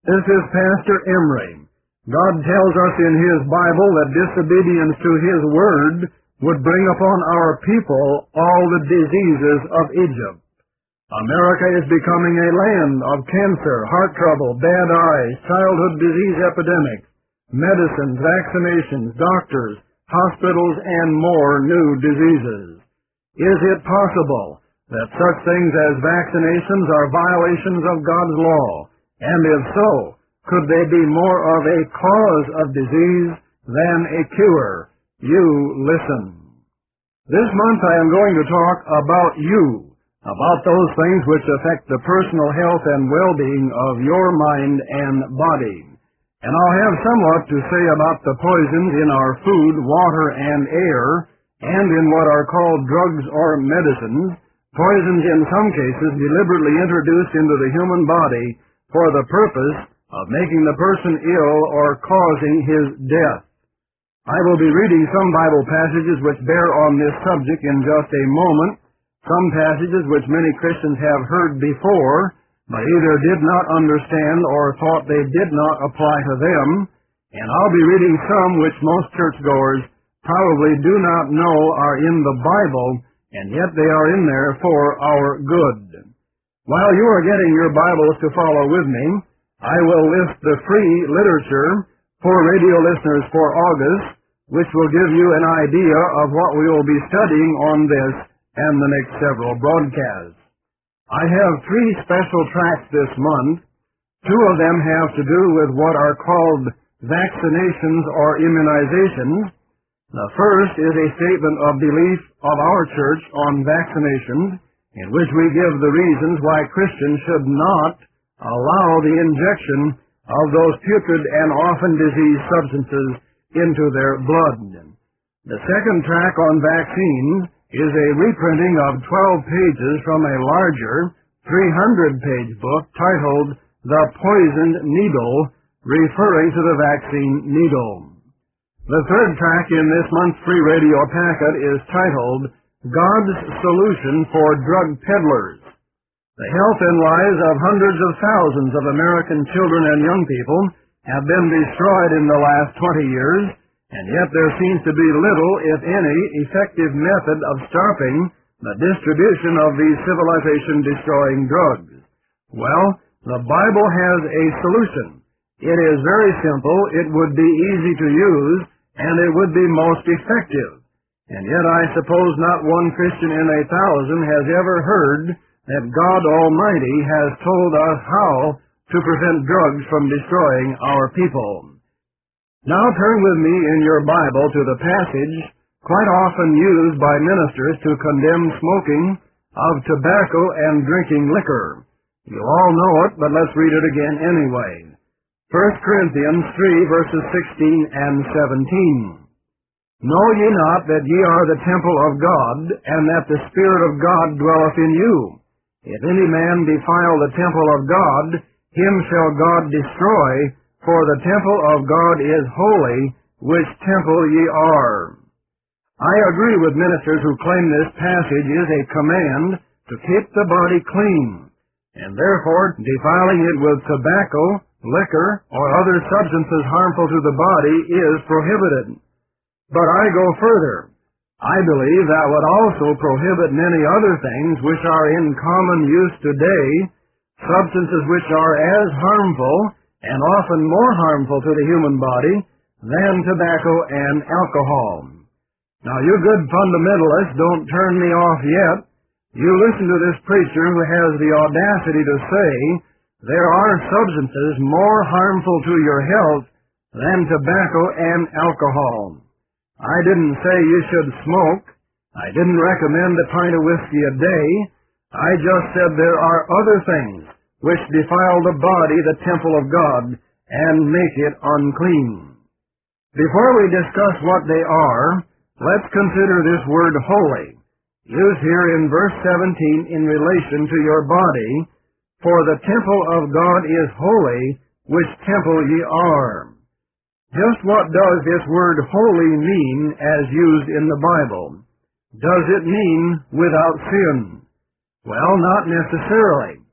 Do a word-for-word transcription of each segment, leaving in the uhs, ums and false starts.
This is Pastor Emery. God tells us in His Bible that disobedience to His Word would bring upon our people all the diseases of Egypt. America is becoming a land of cancer, heart trouble, bad eyes, childhood disease epidemics, medicines, vaccinations, doctors, hospitals, and more new diseases. Is it possible that such things as vaccinations are violations of God's law? And if so, could they be more of a cause of disease than a cure? You listen. This month I am going to talk about you, about those things which affect the personal health and well-being of your mind and body. And I'll have somewhat to say about the poisons in our food, water, and air, and in what are called drugs or medicines, poisons in some cases deliberately introduced into the human body for the purpose of making the person ill or causing his death. I will be reading some Bible passages which bear on this subject in just a moment, some passages which many Christians have heard before, but either did not understand or thought they did not apply to them, and I'll be reading some which most churchgoers probably do not know are in the Bible, and yet they are in there for our good. While you are getting your Bibles to follow with me, I will list the free literature for radio listeners for August, which will give you an idea of what we will be studying on this and the next several broadcasts. I have three special tracts this month. Two of them have to do with what are called vaccinations or immunizations. The first is a statement of belief of our church on vaccinations, in which we give the reasons why Christians should not allow the injection of those putrid and often diseased substances into their blood. The second tract on vaccines is a reprinting of twelve pages from a larger three hundred page book titled The Poisoned Needle, referring to the vaccine needle. The third tract in this month's free radio packet is titled God's Solution for Drug Peddlers. The health and lives of hundreds of thousands of American children and young people have been destroyed in the last twenty years, and yet there seems to be little, if any, effective method of stopping the distribution of these civilization-destroying drugs. Well, the Bible has a solution. It is very simple, it would be easy to use, and it would be most effective. And yet I suppose not one Christian in a thousand has ever heard that God Almighty has told us how to prevent drugs from destroying our people. Now turn with me in your Bible to the passage quite often used by ministers to condemn smoking of tobacco and drinking liquor. You all know it, but let's read it again anyway. First Corinthians three, verses sixteen and seventeen. Know ye not that ye are the temple of God, and that the Spirit of God dwelleth in you? If any man defile the temple of God, him shall God destroy, for the temple of God is holy, which temple ye are. I agree with ministers who claim this passage is a command to keep the body clean, and therefore defiling it with tobacco, liquor, or other substances harmful to the body is prohibited. But I go further. I believe that would also prohibit many other things which are in common use today, substances which are as harmful and often more harmful to the human body than tobacco and alcohol. Now, you good fundamentalists, don't turn me off yet. You listen to this preacher who has the audacity to say there are substances more harmful to your health than tobacco and alcohol. I didn't say you should smoke. I didn't recommend a pint of whiskey a day. I just said there are other things which defile the body, the temple of God, and make it unclean. Before we discuss what they are, let's consider this word holy, used here in verse seventeen in relation to your body. For the temple of God is holy, which temple ye are. Just what does this word holy mean as used in the Bible? Does it mean without sin? Well, not necessarily.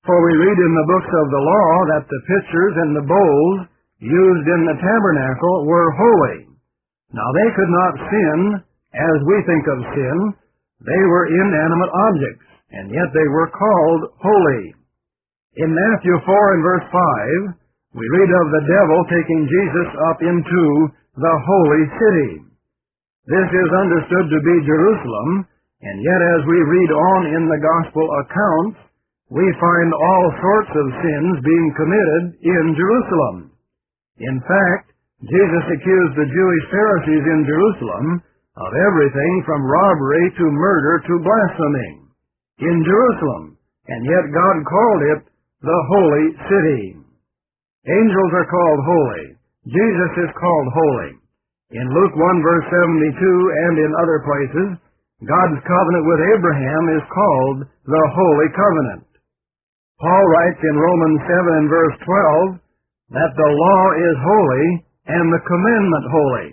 For we read in the books of the law that the pitchers and the bowls used in the tabernacle were holy. Now they could not sin as we think of sin. They were inanimate objects, and yet they were called holy. In Matthew four and verse five, we read of the devil taking Jesus up into the holy city. This is understood to be Jerusalem, and yet as we read on in the gospel accounts, we find all sorts of sins being committed in Jerusalem. In fact, Jesus accused the Jewish Pharisees in Jerusalem of everything from robbery to murder to blasphemy in Jerusalem, and yet God called it the holy city. Angels are called holy. Jesus is called holy. In Luke one verse seventy-two and in other places, God's covenant with Abraham is called the Holy Covenant. Paul writes in Romans seven and verse twelve that the law is holy and the commandment holy.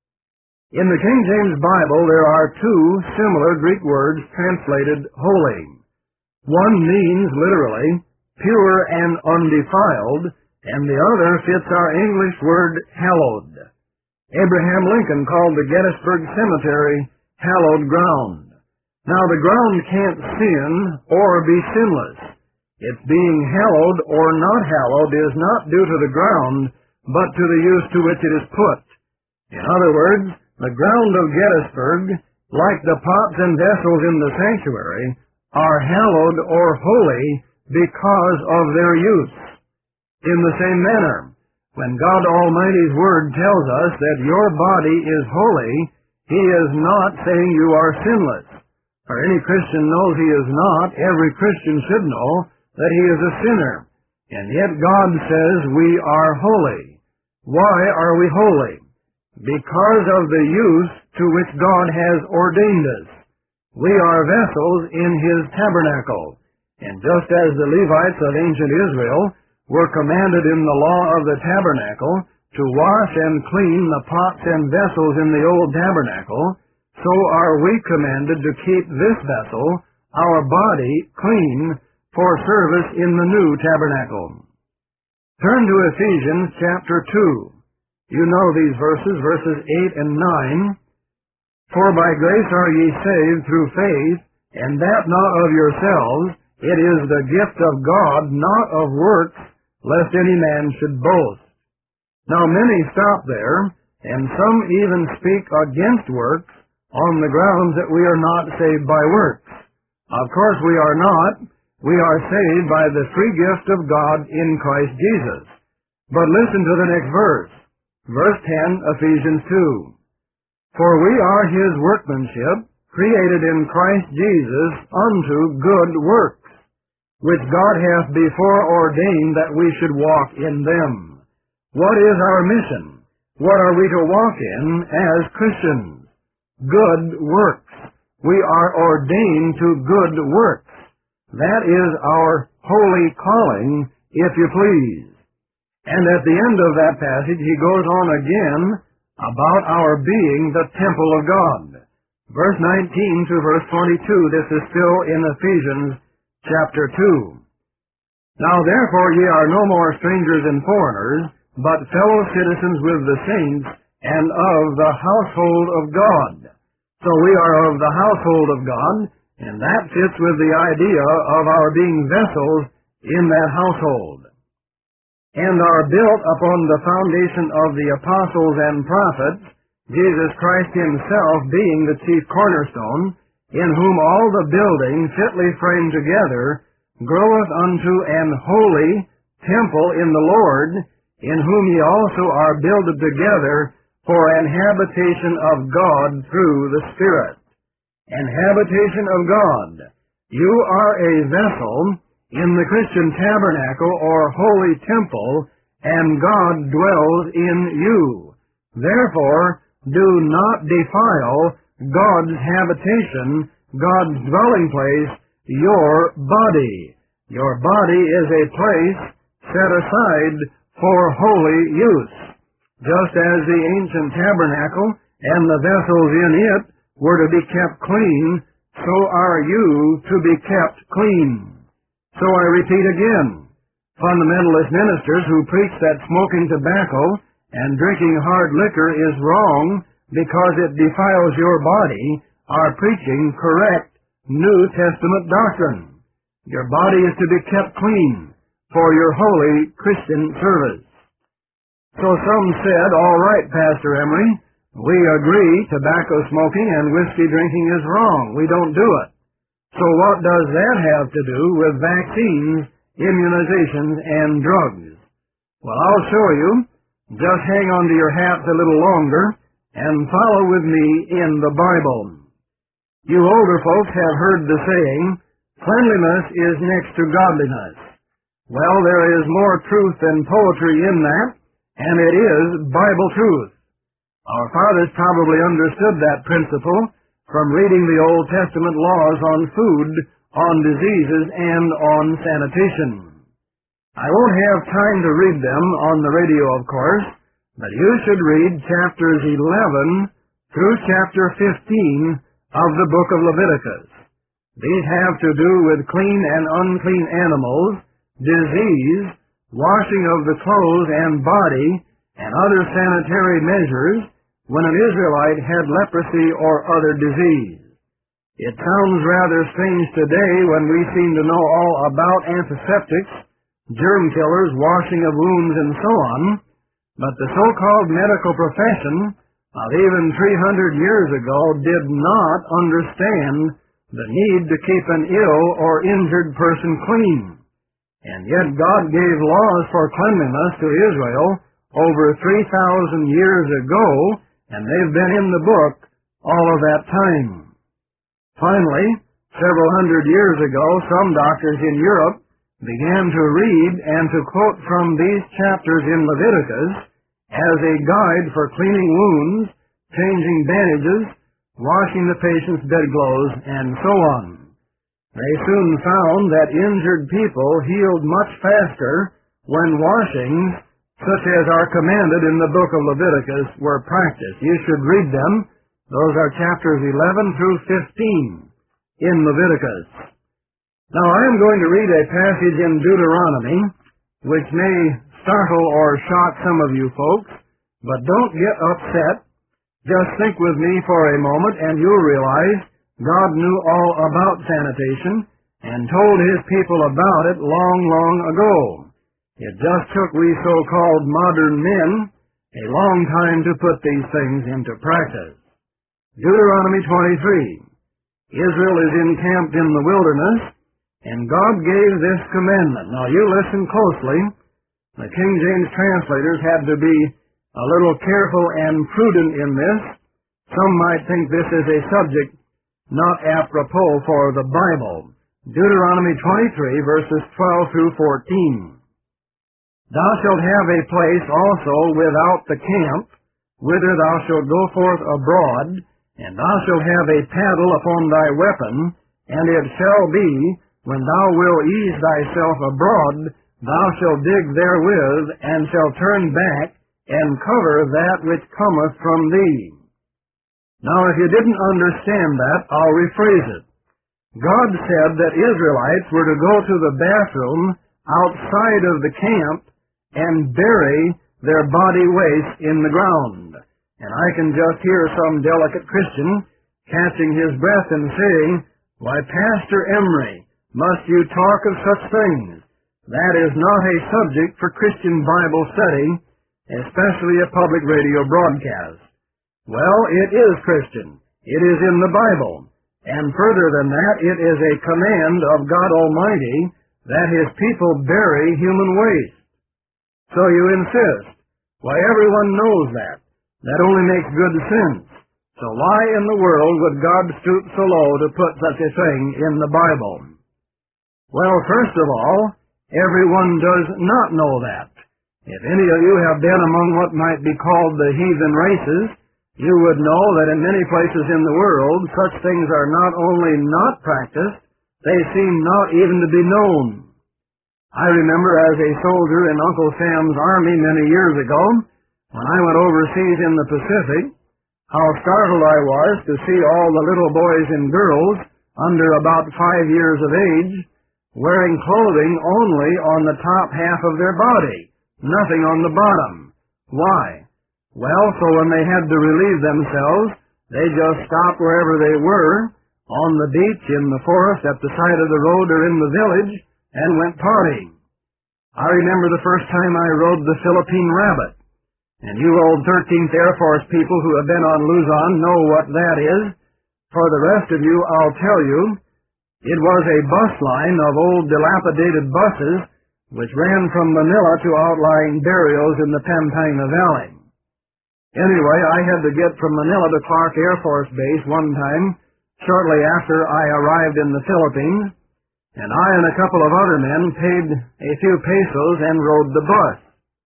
In the King James Bible there are two similar Greek words translated holy. One means literally pure and undefiled, and the other fits our English word hallowed. Abraham Lincoln called the Gettysburg Cemetery hallowed ground. Now the ground can't sin or be sinless. Its being hallowed or not hallowed is not due to the ground, but to the use to which it is put. In other words, the ground of Gettysburg, like the pots and vessels in the sanctuary, are hallowed or holy because of their use. In the same manner, when God Almighty's Word tells us that your body is holy, He is not saying you are sinless. For any Christian knows he is not. Every Christian should know that he is a sinner. And yet God says we are holy. Why are we holy? Because of the use to which God has ordained us. We are vessels in His tabernacle. And just as the Levites of ancient Israel were commanded in the law of the tabernacle to wash and clean the pots and vessels in the old tabernacle, so are we commanded to keep this vessel, our body, clean for service in the new tabernacle. Turn to Ephesians chapter two. You know these verses, verses eight and nine. For by grace are ye saved through faith, and that not of yourselves, it is the gift of God, not of works, lest any man should boast. Now many stop there, and some even speak against works, on the grounds that we are not saved by works. Of course we are not. We are saved by the free gift of God in Christ Jesus. But listen to the next verse. Verse ten, Ephesians two. For we are His workmanship, created in Christ Jesus unto good works, which God hath before ordained that we should walk in them. What is our mission? What are we to walk in as Christians? Good works. We are ordained to good works. That is our holy calling, if you please. And at the end of that passage, he goes on again about our being the temple of God. Verse nineteen to verse twenty-two, this is still in Ephesians chapter two. Now therefore ye are no more strangers and foreigners, but fellow citizens with the saints, and of the household of God. So we are of the household of God, and that fits with the idea of our being vessels in that household. And are built upon the foundation of the apostles and prophets, Jesus Christ Himself being the chief cornerstone, in whom all the building fitly framed together groweth unto an holy temple in the Lord, in whom ye also are builded together for an habitation of God through the Spirit. An habitation of God. You are a vessel in the Christian tabernacle or holy temple, and God dwells in you. Therefore, do not defile God's habitation, God's dwelling place, your body. Your body is a place set aside for holy use. Just as the ancient tabernacle and the vessels in it were to be kept clean, so are you to be kept clean. So I repeat again, fundamentalist ministers who preach that smoking tobacco and drinking hard liquor is wrong because it defiles your body are preaching correct New Testament doctrine. Your body is to be kept clean for your holy Christian service. So some said, all right, Pastor Emery, we agree tobacco smoking and whiskey drinking is wrong. We don't do it. So what does that have to do with vaccines, immunizations, and drugs? Well, I'll show you. Just hang on to your hats a little longer and follow with me in the Bible. You older folks have heard the saying, cleanliness is next to godliness. Well, there is more truth than poetry in that, and it is Bible truth. Our fathers probably understood that principle from reading the Old Testament laws on food, on diseases, and on sanitation. I won't have time to read them on the radio, of course, but you should read chapters eleven through chapter fifteen of the book of Leviticus. These have to do with clean and unclean animals, disease, washing of the clothes and body, and other sanitary measures when an Israelite had leprosy or other disease. It sounds rather strange today when we seem to know all about antiseptics, germ killers, washing of wounds, and so on, but the so-called medical profession of even three hundred years ago did not understand the need to keep an ill or injured person clean. And yet God gave laws for cleanliness to Israel over three thousand years ago, and they've been in the book all of that time. Finally, several hundred years ago, some doctors in Europe began to read and to quote from these chapters in Leviticus as a guide for cleaning wounds, changing bandages, washing the patient's bedclothes, and so on. They soon found that injured people healed much faster when washings, such as are commanded in the book of Leviticus, were practiced. You should read them. Those are chapters eleven through fifteen in Leviticus. Now I am going to read a passage in Deuteronomy which may startle or shock some of you folks, but don't get upset. Just think with me for a moment and you'll realize God knew all about sanitation and told His people about it long, long ago. It just took we so-called modern men a long time to put these things into practice. Deuteronomy twenty-three. Israel is encamped in the wilderness, and God gave this commandment. Now you listen closely. The King James translators had to be a little careful and prudent in this. Some might think this is a subject not apropos for the Bible. Deuteronomy twenty-three, verses twelve through fourteen. Thou shalt have a place also without the camp, whither thou shalt go forth abroad, and thou shalt have a paddle upon thy weapon, and it shall be, when thou wilt ease thyself abroad, thou shalt dig therewith, and shalt turn back, and cover that which cometh from thee. Now, if you didn't understand that, I'll rephrase it. God said that Israelites were to go to the bathroom outside of the camp and bury their body waste in the ground. And I can just hear some delicate Christian catching his breath and saying, "Why, Pastor Emery, must you talk of such things? That is not a subject for Christian Bible study, especially a public radio broadcast." Well, it is Christian. It is in the Bible. And further than that, it is a command of God Almighty that His people bury human waste. So you insist. Why, everyone knows that. That only makes good sense. So why in the world would God stoop so low to put such a thing in the Bible? Well, first of all, everyone does not know that. If any of you have been among what might be called the heathen races, you would know that in many places in the world, such things are not only not practiced, they seem not even to be known. I remember as a soldier in Uncle Sam's Army many years ago, when I went overseas in the Pacific, how startled I was to see all the little boys and girls under about five years of age wearing clothing only on the top half of their body, nothing on the bottom. Why? Well, so when they had to relieve themselves, they just stopped wherever they were, on the beach, in the forest, at the side of the road, or in the village, and went partying. I remember the first time I rode the Philippine Rabbit, and you old thirteenth Air Force people who have been on Luzon know what that is. For the rest of you, I'll tell you, it was a bus line of old dilapidated buses which ran from Manila to outlying barrios in the Pampanga Valley. Anyway, I had to get from Manila to Clark Air Force Base one time, shortly after I arrived in the Philippines, and I and a couple of other men paid a few pesos and rode the bus.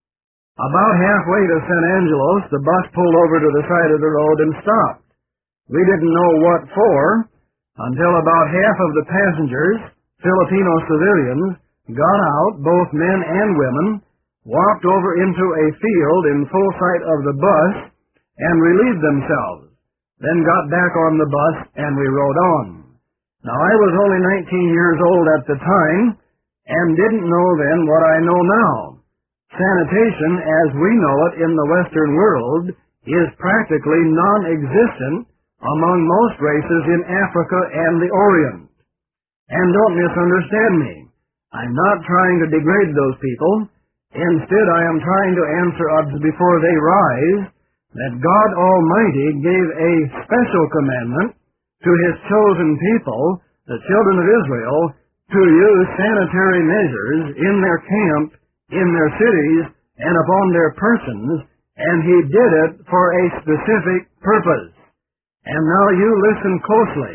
About halfway to San Angelos, the bus pulled over to the side of the road and stopped. We didn't know what for, until about half of the passengers, Filipino civilians, got out, both men and women, walked over into a field in full sight of the bus, and relieved themselves, then got back on the bus, and we rode on. Now, I was only nineteen years old at the time, and didn't know then what I know now. Sanitation, as we know it in the Western world, is practically non-existent among most races in Africa and the Orient. And don't misunderstand me. I'm not trying to degrade those people. Instead, I am trying to answer up before they rise that God Almighty gave a special commandment to His chosen people, the children of Israel, to use sanitary measures in their camp, in their cities, and upon their persons, and He did it for a specific purpose. And now you listen closely.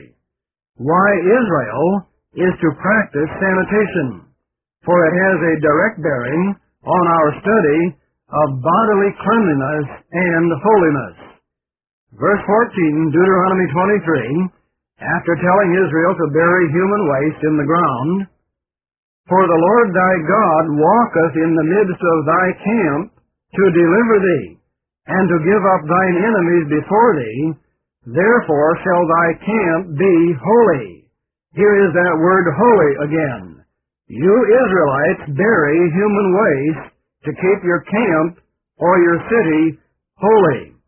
Why Israel is to practice sanitation, for it has a direct bearing on our study of bodily cleanliness and holiness. Verse fourteen, Deuteronomy twenty-three, after telling Israel to bury human waste in the ground, "For the Lord thy God walketh in the midst of thy camp to deliver thee, and to give up thine enemies before thee, therefore shall thy camp be holy." Here is that word holy again. You Israelites bury human waste to keep your camp or your city holy.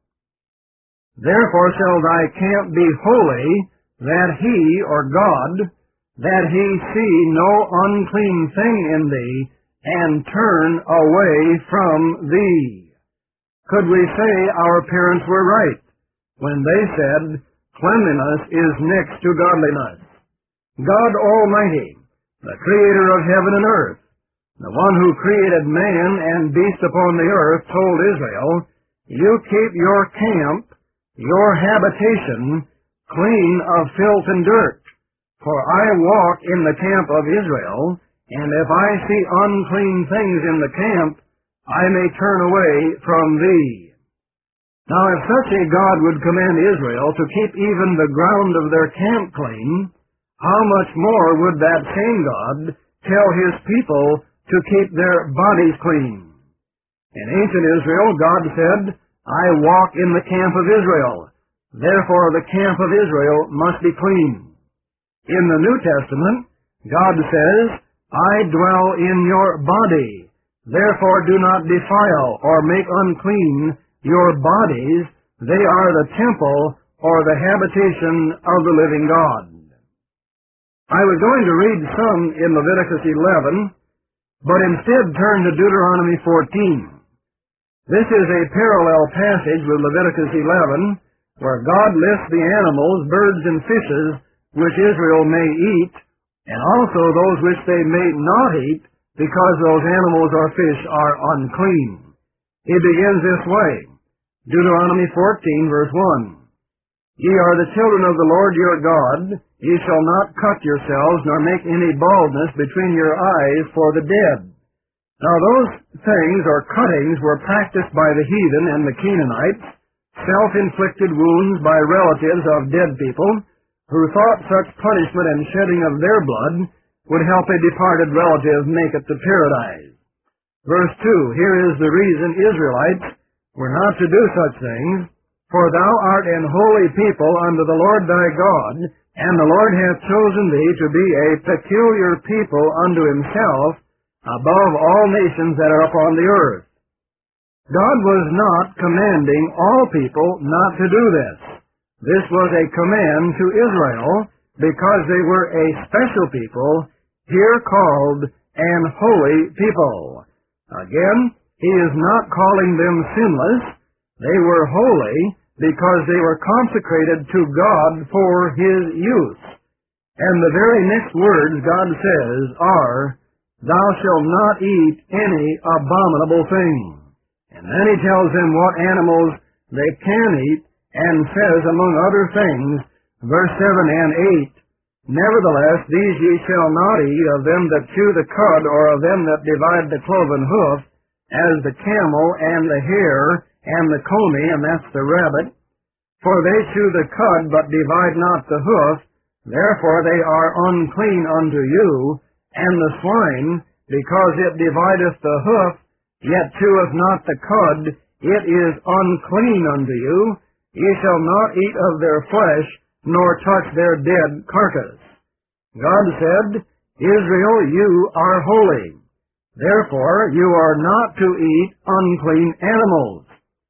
"Therefore shall thy camp be holy, that he," or God, "that he see no unclean thing in thee, and turn away from thee." Could we say our parents were right when they said cleanliness is next to godliness? God Almighty, the Creator of heaven and earth, the one who created man and beast upon the earth, told Israel, "You keep your camp, your habitation, clean of filth and dirt. For I walk in the camp of Israel, and if I see unclean things in the camp, I may turn away from thee." Now, if such a God would command Israel to keep even the ground of their camp clean, how much more would that same God tell His people to keep their bodies clean? In ancient Israel, God said, "I walk in the camp of Israel. Therefore the camp of Israel must be clean." In the New Testament, God says, "I dwell in your body. Therefore do not defile or make unclean your bodies. They are the temple or the habitation of the living God." I was going to read some in Leviticus eleven, but instead turn to Deuteronomy fourteen. This is a parallel passage with Leviticus eleven, where God lists the animals, birds, and fishes which Israel may eat, and also those which they may not eat, because those animals or fish are unclean. He begins this way, Deuteronomy fourteen, verse one. "Ye are the children of the Lord your God. Ye shall not cut yourselves, nor make any baldness between your eyes for the dead." Now those things or cuttings were practiced by the heathen and the Canaanites, self-inflicted wounds by relatives of dead people, who thought such punishment and shedding of their blood would help a departed relative make it to paradise. Verse two, here is the reason Israelites were not to do such things. "For thou art an holy people unto the Lord thy God, And the Lord hath chosen thee to be a peculiar people unto himself, above all nations that are upon the earth. God was not commanding all people not to do this. This was a command to Israel, because they were a special people, here called an holy people. Again, he is not calling them sinless. They were holy because they were consecrated to God for his use. And the very next words God says are, Thou shalt not eat any abominable thing. And then he tells them what animals they can eat, and says, among other things, verse seven and eight, Nevertheless, these ye shall not eat of them that chew the cud, or of them that divide the cloven hoof, as the camel, and the hare, and the coney, and that's the rabbit. For they chew the cud, but divide not the hoof, therefore they are unclean unto you. And the swine, because it divideth the hoof, yet cheweth not the cud, it is unclean unto you. Ye shall not eat of their flesh, nor touch their dead carcass. God said, Israel, you are holy. Therefore you are not to eat unclean animals.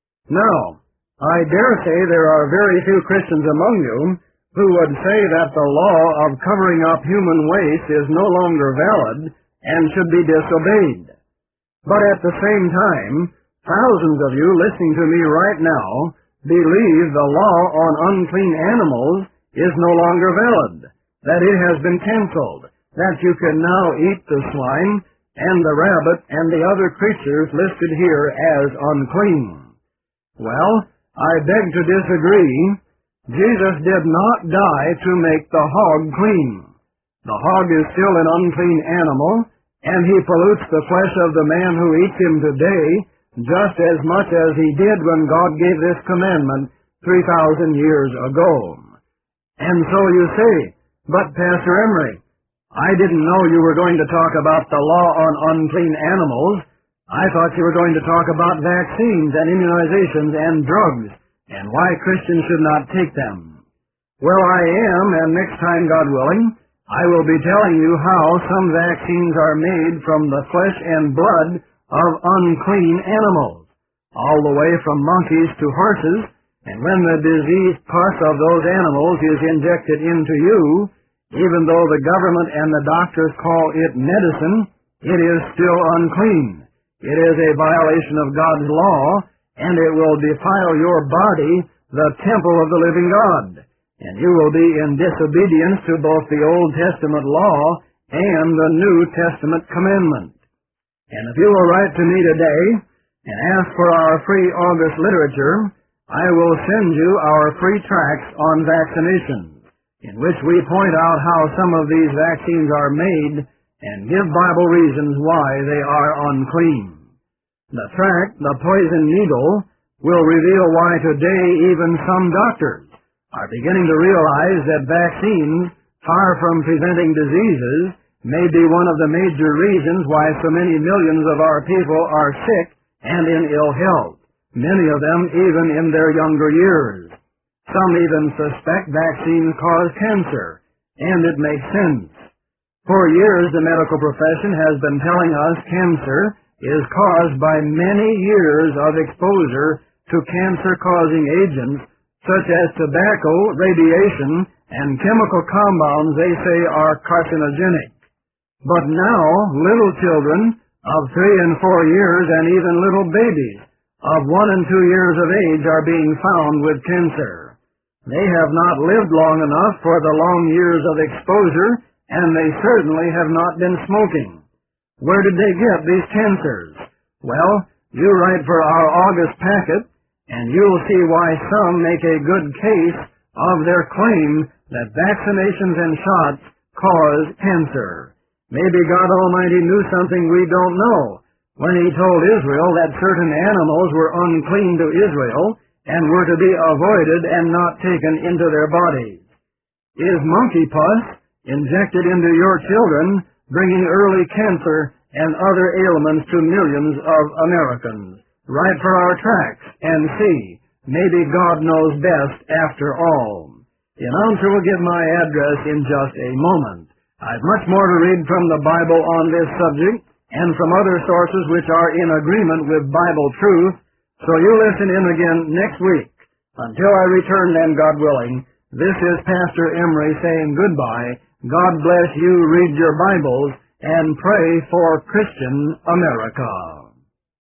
Now, I dare say there are very few Christians among you who would say that the law of covering up human waste is no longer valid and should be disobeyed. But at the same time, thousands of you listening to me right now believe the law on unclean animals is no longer valid, that it has been canceled, that you can now eat the swine and the rabbit and the other creatures listed here as unclean. Well, I beg to disagree. Jesus did not die to make the hog clean. The hog is still an unclean animal, and he pollutes the flesh of the man who eats him today just as much as he did when God gave this commandment three thousand years ago. And so you say, but Pastor Emery, I didn't know you were going to talk about the law on unclean animals. I thought you were going to talk about vaccines and immunizations and drugs, and why Christians should not take them. Well, I am, and next time, God willing, I will be telling you how some vaccines are made from the flesh and blood of unclean animals, all the way from monkeys to horses, and when the diseased pus of those animals is injected into you, even though the government and the doctors call it medicine, it is still unclean. It is a violation of God's law, and it will defile your body, the temple of the living God. And you will be in disobedience to both the Old Testament law and the New Testament commandment. And if you will write to me today and ask for our free August literature, I will send you our free tracts on vaccinations, in which we point out how some of these vaccines are made and give Bible reasons why they are unclean. The tract, The Poison Needle, will reveal why today even some doctors are beginning to realize that vaccines, far from preventing diseases, may be one of the major reasons why so many millions of our people are sick and in ill health, many of them even in their younger years. Some even suspect vaccines cause cancer, and it makes sense. For years, the medical profession has been telling us cancer is caused by many years of exposure to cancer-causing agents such as tobacco, radiation, and chemical compounds they say are carcinogenic. But now, little children of three and four years and even little babies of one and two years of age are being found with cancer. They have not lived long enough for the long years of exposure, and they certainly have not been smoking. Where did they get these cancers? Well, you write for our August packet, and you'll see why some make a good case of their claim that vaccinations and shots cause cancer. Maybe God Almighty knew something we don't know when He told Israel that certain animals were unclean to Israel and were to be avoided and not taken into their bodies. Is monkey pus injected into your children bringing early cancer and other ailments to millions of Americans? Write for our tracts and see. Maybe God knows best after all. The announcer will give my address in just a moment. I've much more to read from the Bible on this subject and from other sources which are in agreement with Bible truth, so you listen in again next week. Until I return then, God willing, this is Pastor Emery saying goodbye. God bless you, read your Bibles, and pray for Christian America.